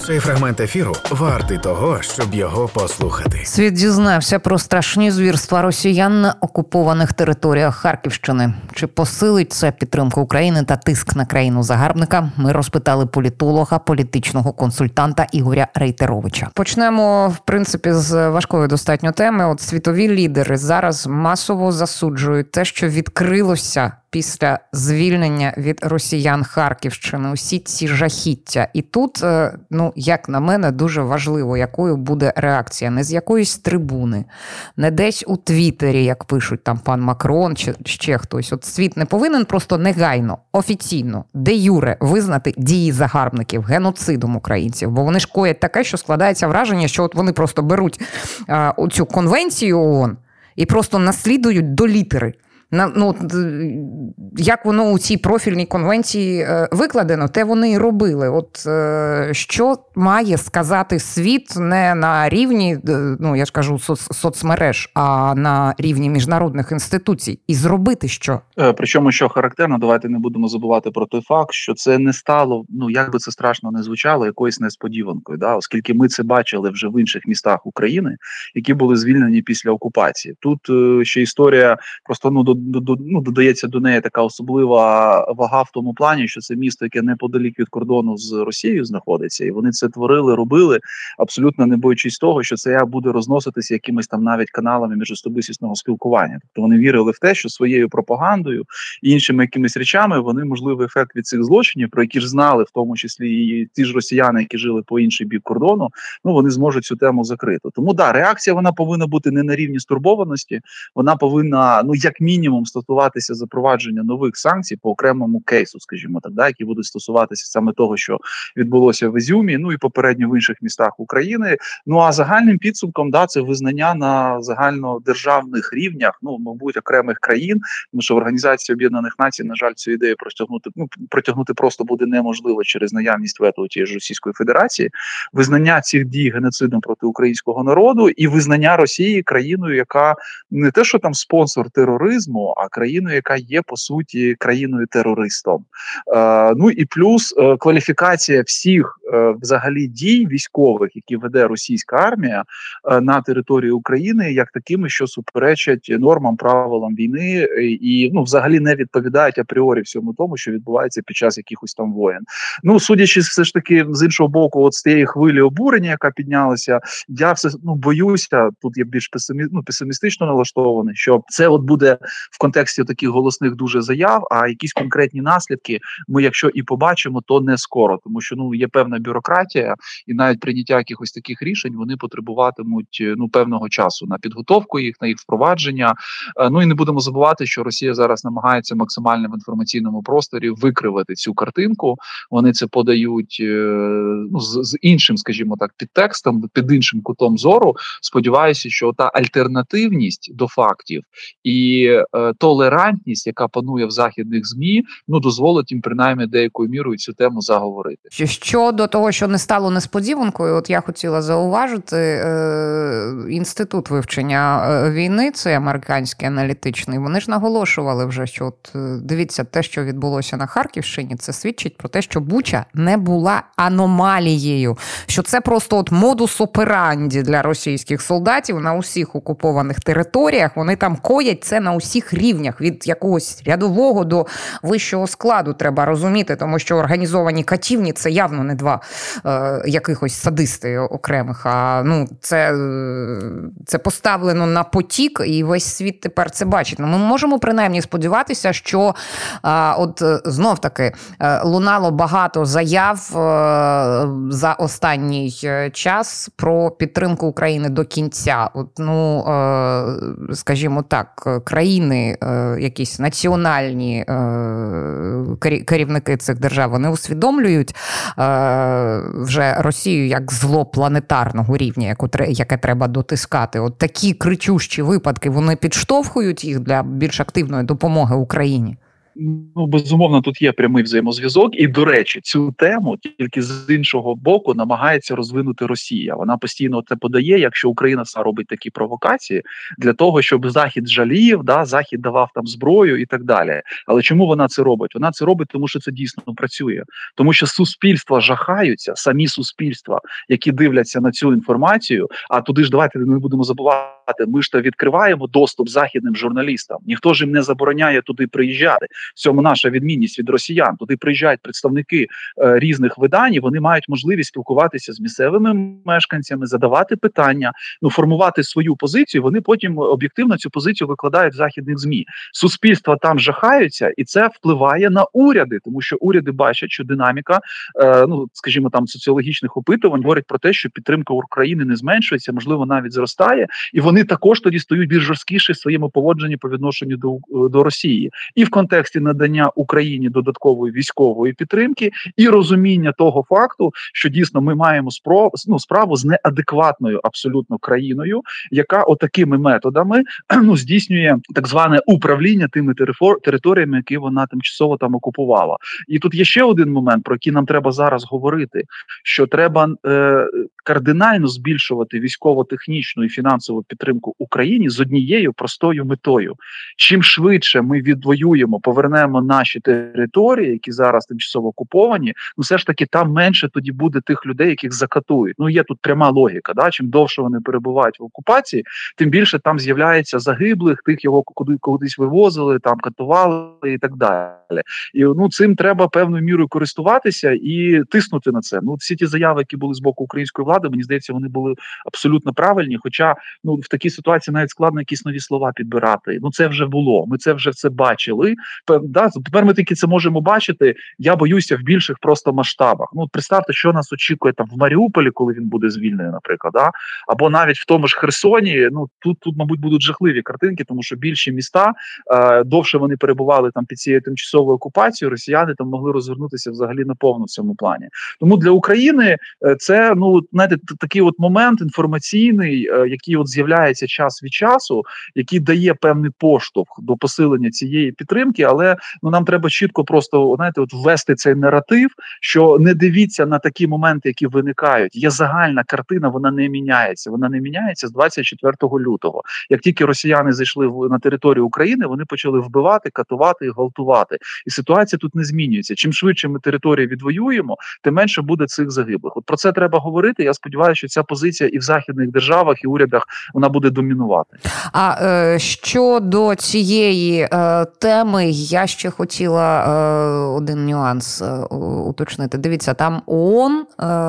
Цей фрагмент ефіру вартий того, щоб його послухати. Світ дізнався про страшні звірства росіян на окупованих територіях Харківщини. Чи посилить це підтримку України та тиск на країну-загарбника? Ми розпитали політолога, політичного консультанта Ігоря Рейтеровича. Почнемо, в принципі, з важкої достатньо теми. От світові лідери зараз масово засуджують те, що відкрилося після звільнення від росіян Харківщини, усі ці жахіття. І тут, як на мене, дуже важливо, якою буде реакція. Не з якоїсь трибуни, не десь у Твіттері, як пишуть там пан Макрон чи ще хтось. От світ не повинен просто негайно, офіційно, де юре визнати дії загарбників геноцидом українців. Бо вони ж коять таке, що складається враження, що от вони просто беруть оцю конвенцію ООН і просто наслідують до літери. Як воно у цій профільній конвенції викладено, те вони і робили. От що має сказати світ не на рівні, я ж кажу, соцмереж, а на рівні міжнародних інституцій? І зробити що? Причому, що характерно, давайте не будемо забувати про той факт, що це не стало, як би це страшно не звучало, якоюсь несподіванкою, да? Оскільки ми це бачили вже в інших містах України, які були звільнені після окупації. Тут ще історія просто, додається до неї така особлива вага в тому плані, що це місто, яке неподалік від кордону з Росією знаходиться, і вони це творили, робили, абсолютно не боючись того, що це буде розноситися якимись там навіть каналами міжособистісного спілкування. Тобто вони вірили в те, що своєю пропагандою і іншими якимись речами вони можливий ефект від цих злочинів, про які ж знали, в тому числі і ті ж росіяни, які жили по інший бік кордону, вони зможуть цю тему закрити. Тому реакція вона повинна бути не на рівні стурбованості, вона повинна, як мінімум, стосуватися запровадження нових санкцій по окремому кейсу, скажімо так, які будуть стосуватися саме того, що відбулося в Ізюмі, і попередньо в інших містах України. А загальним підсумком, це визнання на загальнодержавних рівнях, мабуть, окремих країн, тому що в Організації Об'єднаних Націй, на жаль, цю ідею протягнути просто буде неможливо через наявність вето у тієї ж Російської Федерації, визнання цих дій геноцидом проти українського народу і визнання Росії країною, яка не те, що там спонсор тероризму, а країною, яка є, по суті, країною-терористом. І плюс кваліфікація всіх взагалі дій військових, які веде російська армія на території України, як такими, що суперечать нормам, правилам війни і, взагалі не відповідають апріорі всьому тому, що відбувається під час якихось там воєн. Судячи все ж таки з іншого боку, от з тієї хвилі обурення, яка піднялася, я все боюся, тут я більш песимістично налаштований, що це буде в контексті таких голосних дуже заяв, а якісь конкретні наслідки ми, якщо і побачимо, то не скоро, тому що є певна бюрократія, і навіть прийняття якихось таких рішень вони потребуватимуть певного часу на підготовку їх, на їх впровадження. І не будемо забувати, що Росія зараз намагається максимально в інформаційному просторі викривати цю картинку. Вони це подають з іншим, скажімо так, підтекстом, під іншим кутом зору. Сподіваюся, що та альтернативність до фактів і толерантність, яка панує в західних ЗМІ, дозволить їм принаймні деякою мірою цю тему заговорити. Щодо того, що не стало несподіванкою, от я хотіла зауважити, Інститут вивчення війни, це американський аналітичний, вони ж наголошували вже, що дивіться, те, що відбулося на Харківщині, це свідчить про те, що Буча не була аномалією, що це просто модус операнді для російських солдатів на усіх окупованих територіях, вони там коять це на усіх рівнях, від якогось рядового до вищого складу, треба розуміти, тому що організовані катівні – це явно не два якихось садисти окремих, а це поставлено на потік, і весь світ тепер це бачить. Ми можемо принаймні сподіватися, що знов-таки лунало багато заяв за останній час про підтримку України до кінця. Скажімо так, країни, якісь національні керівники цих держав, вони усвідомлюють вже Росію як зло планетарного рівня, яке треба дотискати. От такі кричущі випадки, вони підштовхують їх для більш активної допомоги Україні? Ну, безумовно, тут є прямий взаємозв'язок. І, до речі, цю тему тільки з іншого боку намагається розвинути Росія. Вона постійно це подає, якщо Україна сама робить такі провокації, для того, щоб Захід жалів, Захід давав там зброю і так далі. Але чому вона це робить? Вона це робить, тому що це дійсно працює. Тому що суспільства жахаються, самі суспільства, які дивляться на цю інформацію, а туди ж давайте не будемо забувати, ми ж то відкриваємо доступ західним журналістам. Ніхто ж їм не забороняє туди приїжджати. В цьому наша відмінність від росіян. Туди приїжджають представники різних видань, і вони мають можливість спілкуватися з місцевими мешканцями, задавати питання, формувати свою позицію. Вони потім об'єктивно цю позицію викладають в західних ЗМІ. Суспільства там жахаються, і це впливає на уряди, тому що уряди бачать, що динаміка, скажімо, там соціологічних опитувань говорить про те, що підтримка України не зменшується, можливо, навіть зростає, і вони також тоді стають більш жорсткіші в своєму поводженні по відношенню до Росії. І в контексті надання Україні додаткової військової підтримки, і розуміння того факту, що дійсно ми маємо справу з неадекватною абсолютно країною, яка отакими методами здійснює так зване управління тими територіями, які вона тимчасово там окупувала. І тут є ще один момент, про який нам треба зараз говорити, що треба кардинально збільшувати військово-технічну і фінансову підтримку Україні з однією простою метою. Чим швидше ми відвоюємо, повернемо наші території, які зараз тимчасово окуповані, все ж таки там менше тоді буде тих людей, яких закатують. Є тут пряма логіка, чим довше вони перебувають в окупації, тим більше там з'являється загиблих, тих його кудись вивозили, там катували і так далі. І цим треба певною мірою користуватися і тиснути на це. Всі ті заяви, які були з боку української влади, мені здається, вони були абсолютно правильні, хоча в такій ситуації навіть складно якісь нові слова підбирати. Це вже було, ми це вже все бачили. Тепер ми тільки це можемо бачити, я боюся, в більших просто масштабах. Представте, що нас очікує там в Маріуполі, коли він буде звільнений, наприклад, або навіть в тому ж Херсоні. Тут, мабуть, будуть жахливі картинки, тому що більші міста, довше вони перебували там під цією тимчасовою окупацією, росіяни там могли розвернутися взагалі наповну в цьому плані. Тому для України це, такий момент інформаційний, який з'являється час від часу, який дає певний поштовх до посилення цієї підтримки, але нам треба чітко просто, ввести цей наратив, що не дивіться на такі моменти, які виникають. Є загальна картина, вона не міняється. Вона не міняється з 24 лютого. Як тільки росіяни зайшли на територію України, вони почали вбивати, катувати і гвалтувати. І ситуація тут не змінюється. Чим швидше ми територію відвоюємо, тим менше буде цих загиблих. Про це треба говорити. Я сподіваюся, що ця позиція і в західних державах, і урядах, вона буде домінувати. А щодо цієї теми, я ще хотіла один нюанс уточнити. Дивіться, там ООН,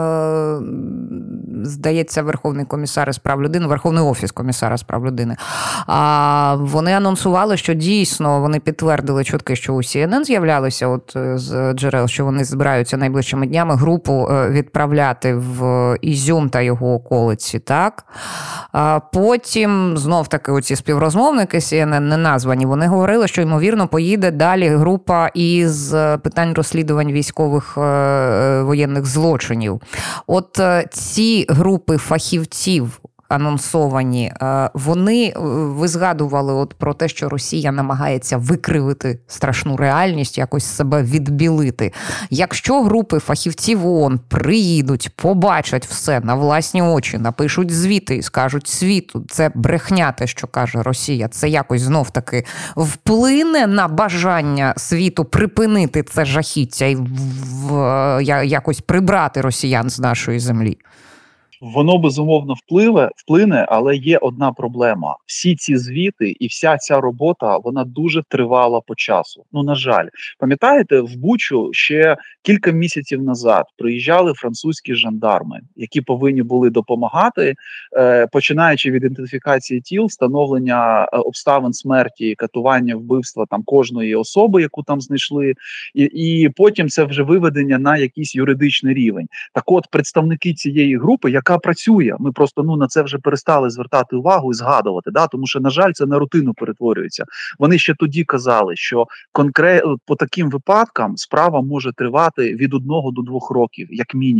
здається, Верховний комісар з прав людини, Верховний офіс комісара з прав людини, вони анонсували, що дійсно вони підтвердили чутки, що у CNN з'являлися з джерел, що вони збираються найближчими днями групу відправляти в Ізюм та його околиці, так? Потім, знов-таки, оці співрозмовники CNN не названі, вони говорили, що, ймовірно, поїде далі група із питань розслідувань військових воєнних злочинів. Ці групи фахівців анонсовані, ви згадували про те, що Росія намагається викривити страшну реальність, якось себе відбілити. Якщо групи фахівців ООН приїдуть, побачать все на власні очі, напишуть звіти і скажуть світу, це брехня, те, що каже Росія, це якось знов-таки вплине на бажання світу припинити це жахіття і якось прибрати росіян з нашої землі? Воно, безумовно, вплине, але є одна проблема. Всі ці звіти і вся ця робота, вона дуже тривала по часу. На жаль. Пам'ятаєте, в Бучу ще кілька місяців назад приїжджали французькі жандарми, які повинні були допомагати, починаючи від ідентифікації тіл, встановлення обставин смерті, катування, вбивства там кожної особи, яку там знайшли, і потім це вже виведення на якийсь юридичний рівень. Так от, представники цієї групи, яка працює, ми просто на це вже перестали звертати увагу і згадувати, тому що, на жаль, це на рутину перетворюється. Вони ще тоді казали, що по таким випадкам справа може тривати від 1 до 2 років, як мінімум.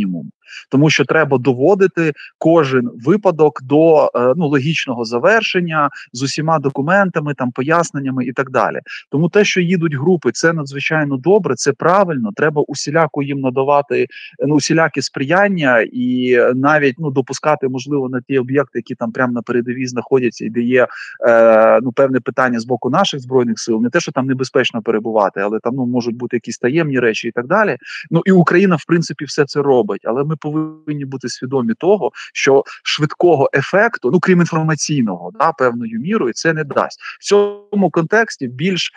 тому що треба доводити кожен випадок до логічного завершення з усіма документами, там поясненнями і так далі. Тому те, що їдуть групи, це надзвичайно добре, це правильно. Треба усіляко їм надавати усілякі сприяння і навіть допускати, можливо, на ті об'єкти, які там прямо на передовій знаходяться, і де є певне питання з боку наших збройних сил, не те, що там небезпечно перебувати, але там можуть бути якісь таємні речі і так далі. І Україна, в принципі, все це робить, але ми повинні бути свідомі того, що швидкого ефекту, крім інформаційного, певною мірою, це не дасть. В цьому контексті більш,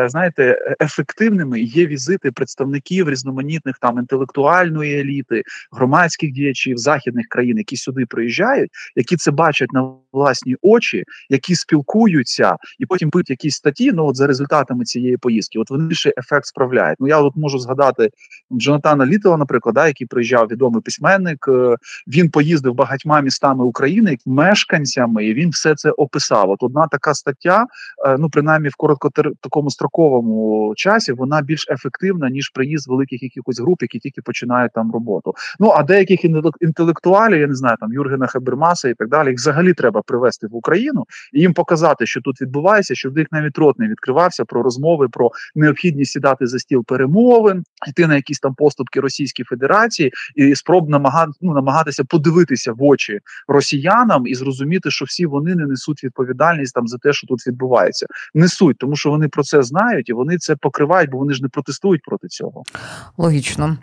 ефективними є візити представників різноманітних там інтелектуальної еліти, громадських діячів західних країн, які сюди приїжджають, які це бачать на власні очі, які спілкуються і потім пишуть якісь статті, за результатами цієї поїздки. От вони ще ефект справляють. Я от можу згадати Джонатана Літтла, наприклад, який приїжджав, відомий письменник. Він поїздив багатьма містами України, мешканцями, і він все це описав. От одна така стаття, принаймні в такому строковому часі, вона більш ефективна, ніж приїзд великих якихось груп, які тільки починають там роботу. А деяких інтелектуалів, я не знаю, там Юргена Хабермаса і так далі, їх взагалі треба привезти в Україну і їм показати, що тут відбувається, щоб в них навіть рот не відкривався про розмови, про необхідність сідати за стіл перемовин, йти на якісь там поступки Російській Федерації і спроб намагатися подивитися в очі росіянам і зрозуміти, що всі вони не несуть відповідальність там за те, що тут відбувається. Несуть, тому що вони про це знають і вони це покривають, бо вони ж не протестують проти цього. Логічно.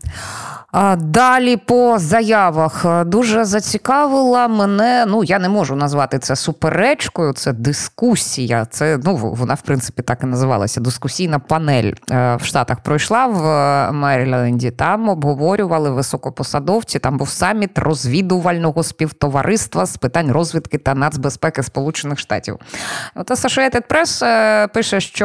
Далі по заявах дуже зацікавила мене, я не можу назвати це суперечкою, це дискусія, це, вона в принципі так і називалася, дискусійна панель в Штатах пройшла в Меріленді, там обговорювали високопосадовці, там був саміт розвідувального співтовариства з питань розвідки та нацбезпеки Сполучених Штатів. От Associated Press пише, що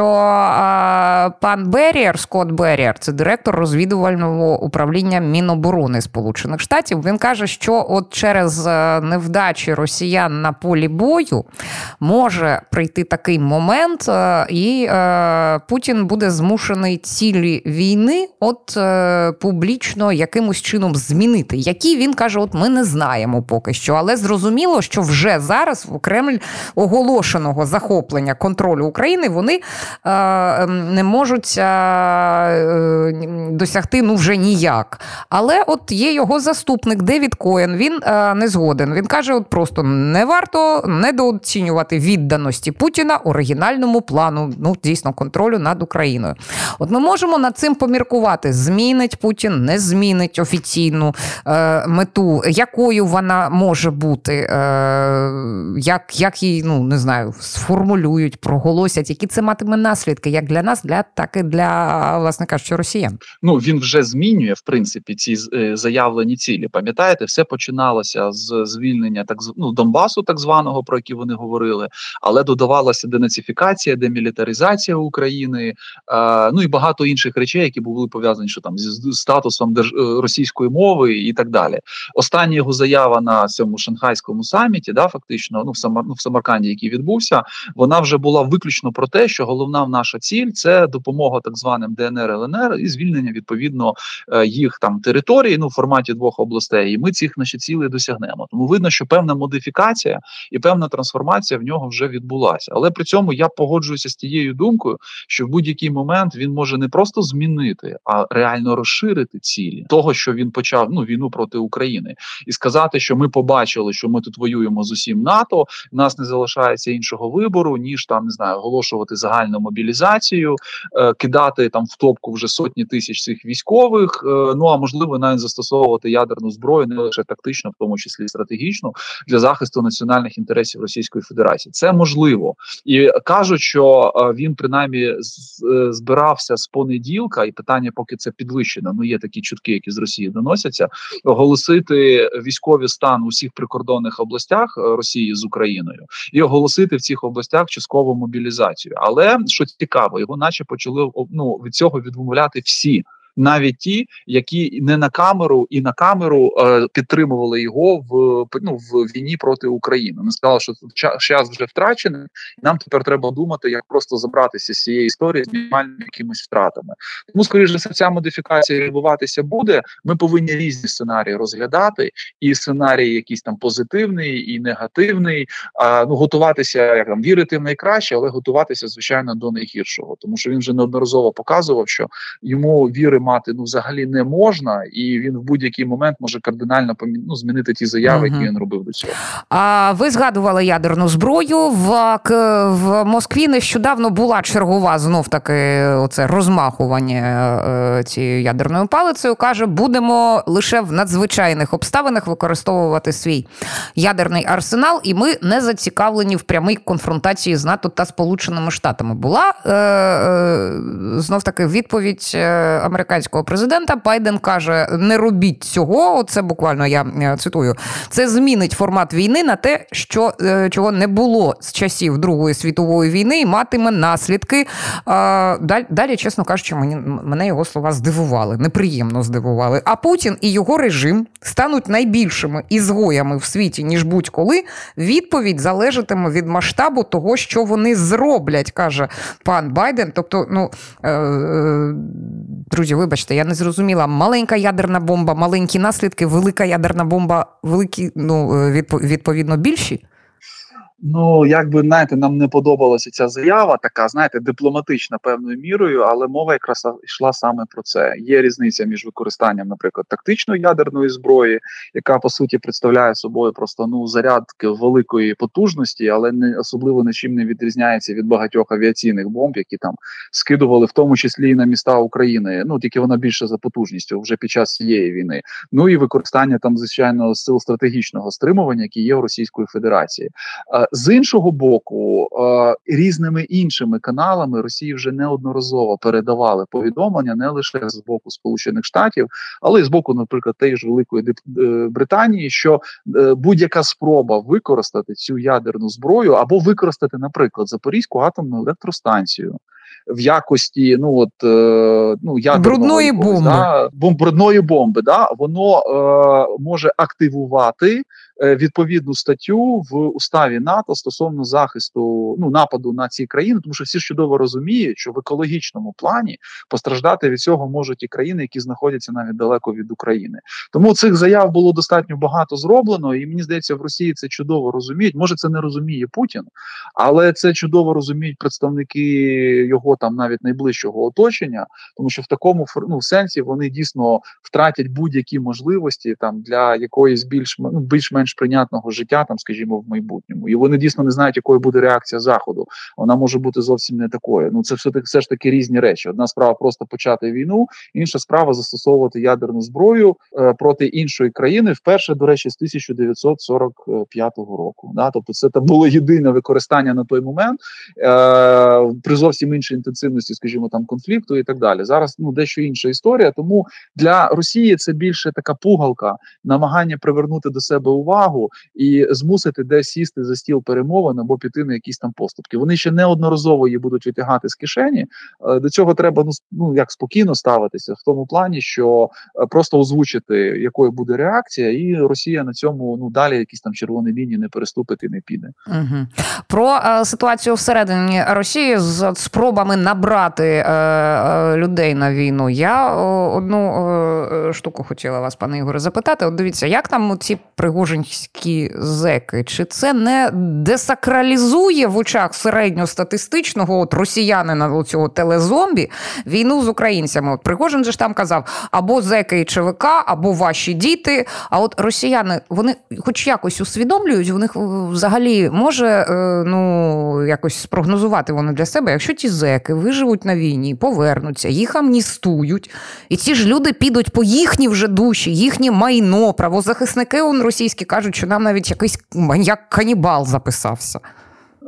пан Беррієр, Скотт Беррієр, це директор розвідувального управління Міноборони Сполучених Штатів, він каже, що от через невдачі росіян на полі бою може прийти такий момент, і Путін буде змушений цілі війни публічно якимось чином змінити. Які, він каже, ми не знаємо поки що, але зрозуміло, що вже зараз в Кремль оголошеного захоплення контролю України вони не можуть досягти вже ніяк. Але от є його заступник Девід Коен, він не згоден. Він каже, просто не варто недооцінювати відданості Путіна оригінальному плану, дійсно, контролю над Україною. От ми можемо над цим поміркувати. Змінить Путін, не змінить офіційну мету, якою вона може бути, як її, не знаю, сформулюють, проголосять, які це матиме наслідки, як для нас, так і для, власне кажучи, росіян. Він вже змінює, в принципі, ці заявлені цілі. Пам'ятаєте, все починалося з звільнення Донбасу, так званого, про який вони говорили, але додавалася денацифікація, демілітаризація України, і багато інших речей, які були пов'язані зі статусом російської мови і так далі. Остання його заява на цьому шанхайському саміті, фактично, в Самарканді, який відбувся, вона вже була виключно про те, що головна наша ціль – це допомога так званим ДНР, ЛНР і звільнення, відповідно, їх там території, в форматі 2 областей, і ми цих наші цілі досягнемо. Тому видно, що певна модифікація і певна трансформація в нього вже відбулася. Але при цьому я погоджуюся з тією думкою, що в будь-який момент він може не просто змінити, а реально розширити цілі того, що він почав війну проти України. І сказати, що ми побачили, що ми тут воюємо з усім НАТО, в нас не залишається іншого вибору, ніж оголошувати загальну мобілізацію, кидати в топку вже сотні тисяч цих військових, а можливо навіть застосовувати ядерну зброю, не лише тактично, в тому числі стратегічну, для захисту національних інтересів Російської Федерації. Це можливо. І кажуть, що він принаймні збирався з понеділка, і питання, поки це підвищено, є такі чутки, які з Росії доносяться, оголосити військовий стан у всіх прикордонних областях Росії з Україною і оголосити в цих областях часткову мобілізацію. Але, що цікаво, його наче почали від цього відмовляти всі навіть ті, які не на камеру і на камеру підтримували його в війні проти України. Вони сказали, що час вже втрачений, нам тепер треба думати, як просто забратися з цієї історії з мінімальними якимись втратами. Тому, скоріш за все, ця модифікація відбуватися буде. Ми повинні різні сценарії розглядати, і сценарій якийсь там позитивний, і негативний, готуватися, вірити в найкраще, але готуватися, звичайно, до найгіршого. Тому що він вже неодноразово показував, що йому віри мати взагалі не можна, і він в будь-який момент може кардинально змінити ті заяви, які він робив до цього. А ви згадували ядерну зброю. В Москві нещодавно була чергова, знов-таки, оце розмахування цією ядерною палицею. Каже, будемо лише в надзвичайних обставинах використовувати свій ядерний арсенал, і ми не зацікавлені в прямій конфронтації з НАТО та Сполученими Штатами. Була знов-таки відповідь американського президента. Байден каже, не робіть цього, це буквально я цитую, це змінить формат війни на те, чого не було з часів Другої світової війни і матиме наслідки. Далі, чесно кажучи, мене його слова здивували, неприємно здивували. А Путін і його режим стануть найбільшими ізгоями в світі, ніж будь-коли. Відповідь залежатиме від масштабу того, що вони зроблять, каже пан Байден. Тобто, друзі, вибачте, я не зрозуміла. Маленька ядерна бомба, маленькі наслідки, велика ядерна бомба, великі, відповідно, більші? Нам не подобалася ця заява, така, дипломатична певною мірою, але мова якраз йшла саме про це. Є різниця між використанням, наприклад, тактичної ядерної зброї, яка, по суті, представляє собою просто, зарядки великої потужності, але не особливо нічим не відрізняється від багатьох авіаційних бомб, які там скидували, в тому числі і на міста України. Тільки вона більше за потужністю вже під час цієї війни. І використання там, звичайно, сил стратегічного стримування, які є у Російської Федерації. З іншого боку, різними іншими каналами Росії вже неодноразово передавали повідомлення не лише з боку Сполучених Штатів, але й з боку, наприклад, тієї ж Великої Британії, що будь-яка спроба використати цю ядерну зброю або використати, наприклад, Запорізьку атомну електростанцію в якості ядерної брудної бомби, воно може активувати відповідну статтю в уставі НАТО стосовно захисту нападу на ці країни, тому що всі чудово розуміють, що в екологічному плані постраждати від цього можуть і країни, які знаходяться навіть далеко від України. Тому цих заяв було достатньо багато зроблено, і мені здається, в Росії це чудово розуміють. Може, це не розуміє Путін, але це чудово розуміють представники його там навіть найближчого оточення, тому що в такому сенсі вони дійсно втратять будь-які можливості там для якоїсь більш-менш прийнятного життя, там, скажімо, в майбутньому. І вони дійсно не знають, якою буде реакція Заходу. Вона може бути зовсім не такою. Це все ж таки різні речі. Одна справа просто почати війну, інша справа застосовувати ядерну зброю проти іншої країни, вперше, до речі, з 1945 року. Тобто це було єдине використання на той момент при зовсім іншій інтенсивності, скажімо, там конфлікту і так далі. Зараз дещо інша історія, тому для Росії це більше така пугалка, намагання привернути до себе увагу і змусити десь сісти за стіл перемовин або піти на якісь там поступки. Вони ще неодноразово її будуть витягати з кишені. До цього треба спокійно ставитися в тому плані, що просто озвучити, якою буде реакція, і Росія на цьому далі якісь там червоні лінії не переступить і не піде. Угу. Про ситуацію всередині Росії з спробами набрати людей на війну. Я одну штуку хотіла вас, пане Ігоре, запитати. От дивіться, як там ці пригожинські зеки? Чи це не десакралізує в очах середньостатистичного росіянина, цього телезомбі, війну з українцями? От Пригожин же ж там казав, або зеки і ЧВК, або ваші діти. А от росіяни, вони хоч якось усвідомлюють, у них взагалі може якось спрогнозувати вони для себе, якщо ті зеки виживуть на війні, повернуться, їх амністують, і ці ж люди підуть по їхні вже душі, їхнє майно, правозахисники російські кажуть, що нам навіть якийсь маньяк-канібал записався.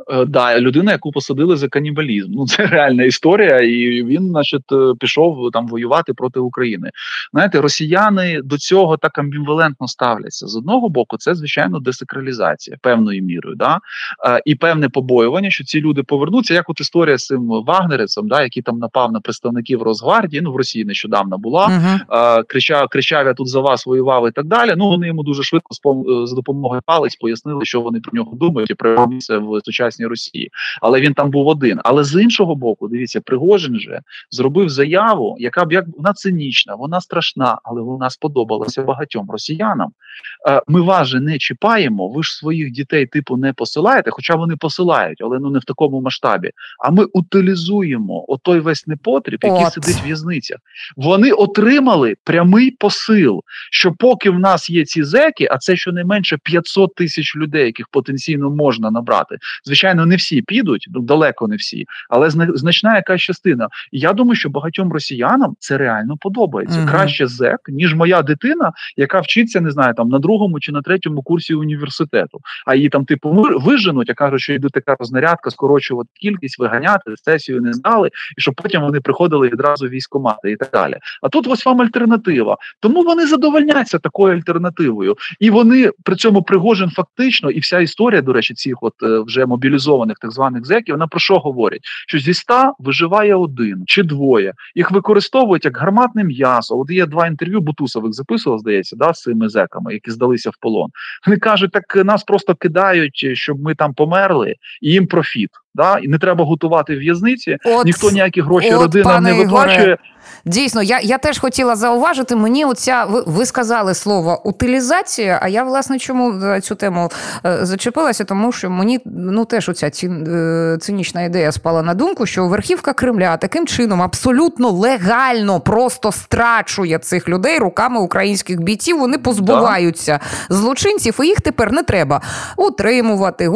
Да, людина, яку посадили за канібалізм. Ну, це реальна історія, і він, значить, пішов там воювати проти України. Знаєте, росіяни до цього так амбівалентно ставляться. З одного боку, це, звичайно, десакралізація певною мірою, да? І певне побоювання, що ці люди повернуться, як от історія з цим вагнерівцем, да, який там напав на представників Росгвардії, ну, в Росії нещодавно була, кричав, я тут за вас воював і так далі. Ну, вони йому дуже швидко за допомогою палець пояснили, що вони про нього думають і про місце в сучасній Росії. Але він там був один. Але з іншого боку, дивіться, Пригожин же зробив заяву, яка б, як вона цинічна, вона страшна, але вона сподобалася багатьом росіянам. Ми вас же не чіпаємо, ви ж своїх дітей типу не посилаєте, хоча вони посилають, але ну не в такому масштабі. А ми утилізуємо отой весь непотріб, який сидить в в'язницях. Вони отримали прямий посил, що поки в нас є ці зеки, а це щонайменше 500 тисяч людей, яких потенційно можна набрати. Звичайно, не всі підуть, далеко не всі, але значна якась частина. І я думаю, що багатьом росіянам це реально подобається. Краще зек, ніж моя дитина, яка вчиться, не знаю, там на 2-му чи на 3-му курсі університету. А її там типу виженуть, а кажуть, що йде така рознарядка, скорочувати кількість, виганяти, сесію не здали, і щоб потім вони приходили відразу в військкомати і так далі. А тут ось вам альтернатива. Тому вони задовольняться такою альтернативою. І вони, при цьому Пригожин фактично, і вся історія, до речі, цих от вже мобілізованих так званих зеків, вона про що говорить? Що зі 100 виживає 1 чи 2. Їх використовують як гарматне м'ясо. От є 2 інтерв'ю, Бутусових записував, здається, да, з цими зеками, які здалися в полон. Вони кажуть, так нас просто кидають, щоб ми там померли, і їм профіт. Да? І не треба готувати в в'язниці, ніхто ніякі гроші родинам не виплачує. Дійсно, я теж хотіла зауважити, мені оця, ви сказали слово утилізація, а я, власне, чому цю тему зачепилася, тому що мені, ну, теж оця цинічна ідея спала на думку, що верхівка Кремля таким чином абсолютно легально просто страчує цих людей руками українських бійців, вони позбуваються злочинців, і їх тепер не треба утримувати,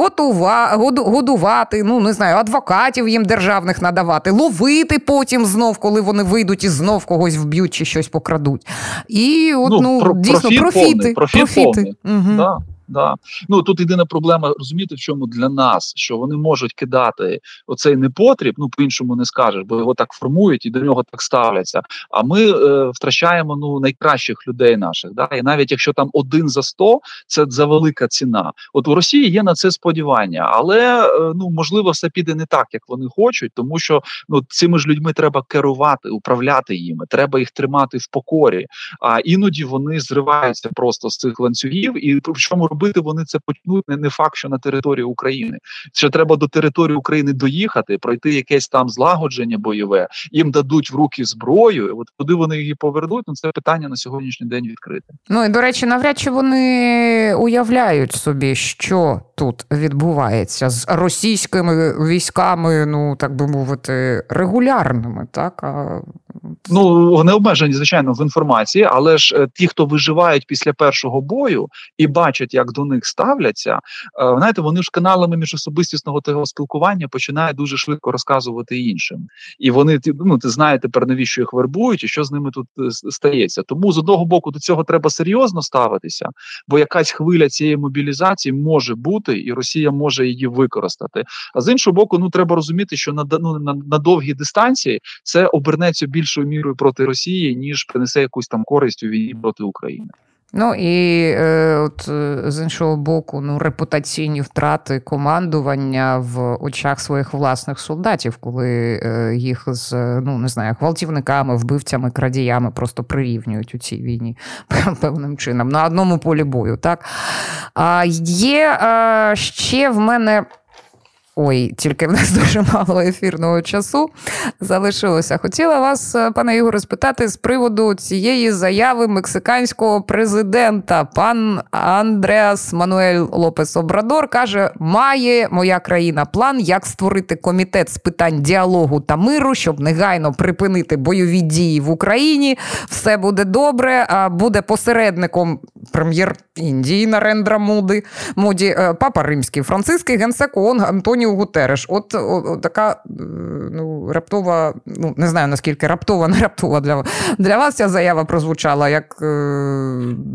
годувати, ну, не знаю, адвокатів їм державних надавати, ловити потім знов, коли вони вийдуть і знов когось вб'ють чи щось покрадуть. І от, дійсно, профіти. Угу. Да. Да. Ну, тут єдина проблема, розумієте, в чому для нас, що вони можуть кидати оцей непотріб, ну, по-іншому не скажеш, бо його так формують і до нього так ставляться, а ми втрачаємо, ну, найкращих людей наших, да? І навіть якщо там 1 за 100, це за велика ціна. От у Росії є на це сподівання, але, ну, можливо, все піде не так, як вони хочуть, тому що, ну, цими ж людьми треба керувати, управляти їми, треба їх тримати в покорі, а іноді вони зриваються просто з цих ланцюгів, і причому робити вони це почнуть не факт, що на території України. Ще треба до території України доїхати, пройти якесь там злагодження бойове, їм дадуть в руки зброю, і от куди вони її повернуть, ну це питання на сьогоднішній день відкрите. Ну і, до речі, навряд чи вони уявляють собі, що тут відбувається з російськими військами, ну, так би мовити, регулярними, так? Ну, вони обмежені, звичайно, в інформації, але ж ті, хто виживають після першого бою і бачать, як до них ставляться, знаєте, вони ж каналами міжособистісного того спілкування починають дуже швидко розказувати іншим. І вони, ну, ти знаєш тепер, навіщо їх вербують і що з ними тут стається. Тому, з одного боку, до цього треба серйозно ставитися, бо якась хвиля цієї мобілізації може бути, і Росія може її використати. А з іншого боку, ну, треба розуміти, що на довгій дистанції це обернеться більшою мірою проти Росії, ніж принесе якусь там користь у війні проти України. Ну і от з іншого боку, ну, репутаційні втрати командування в очах своїх власних солдатів, коли їх з, ну, не знаю, гвалтівниками, вбивцями, крадіями просто прирівнюють у цій війні певним чином на одному полі бою, так? Є ще в мене... Ой, тільки в нас дуже мало ефірного часу залишилося. Хотіла вас, пане Ігоре, спитати з приводу цієї заяви мексиканського президента. Пан Андреас Мануель Лопес Обрадор каже, має моя країна план, як створити комітет з питань діалогу та миру, щоб негайно припинити бойові дії в Україні. Все буде добре. Буде посередником прем'єр Індії Нарендра Моді, папа Римський, Франциск і генсек ООН Антоніо Гутереш. От така, ну, раптова, ну, не знаю, наскільки раптова, не раптова для вас ця заява прозвучала, як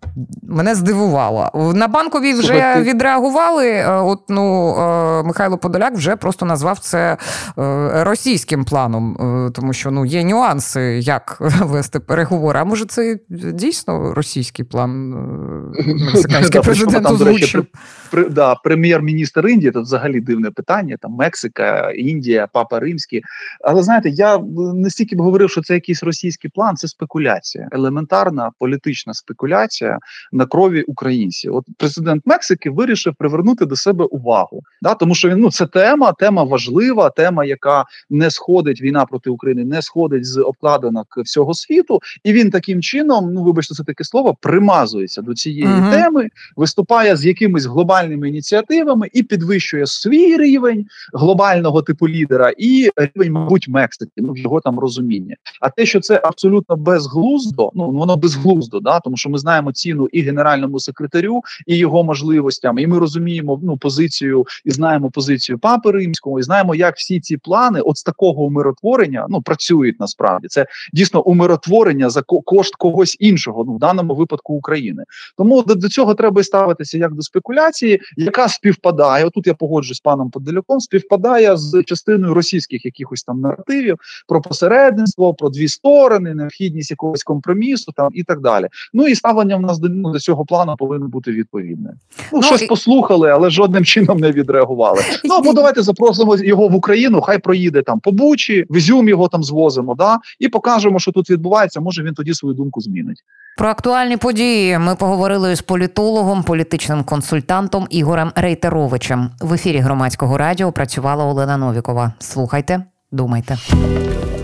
мене здивувало. На Банковій вже відреагували. Михайло Подоляк вже просто назвав це російським планом, тому що є нюанси, як вести переговори. А може це дійсно російський план мексиканський президент озвучив? Прем'єр-міністр Індії, це взагалі дивне питання, там Мексика, Індія, Папа Римський. Але знаєте, я не стільки б говорив, що це якийсь російський план, це спекуляція. Елементарна політична спекуляція на крові українців. От президент Мексики вирішив привернути до себе увагу. Тому що він, це тема важлива, тема, яка не сходить, війна проти України, не сходить з обкладинок всього світу. І він таким чином, вибачте, це таке слово, примазується до цієї теми, виступає з якимись глобальними ініціативами і підвищує свій рівень глобального типу лідера і рівень, мабуть, Мексики, в його там розумінні. А те, що це абсолютно безглуздо, воно безглуздо, тому що ми знаємо ціну і генеральному секретарю, і його можливостям, і ми розуміємо позицію, і знаємо позицію Папи Римського, і знаємо, як всі ці плани от з такого умиротворення працюють насправді. Це дійсно умиротворення за кошт когось іншого, в даному випадку України. Тому до цього треба ставитися як до спекуляції, яка співпадає, отут я погоджуюсь з паном Подоляком, співпадає з частиною російських якихось там наративів про посередництво, про дві сторони, необхідність якогось компромісу там і так далі. І ставлення в нас до цього плану повинно бути відповідне. Щось послухали, але жодним чином не відреагували. Або давайте запросимо його в Україну, хай проїде там по Бучі, в Ізюм його там звозимо, і покажемо, що тут відбувається, може він тоді свою думку змінить. Про актуальні події ми поговорили з політологом, політичним консультантом Ігорем Рейтеровичем. В ефірі Громадського радіо працювала Олена Новікова. Слухайте, думайте.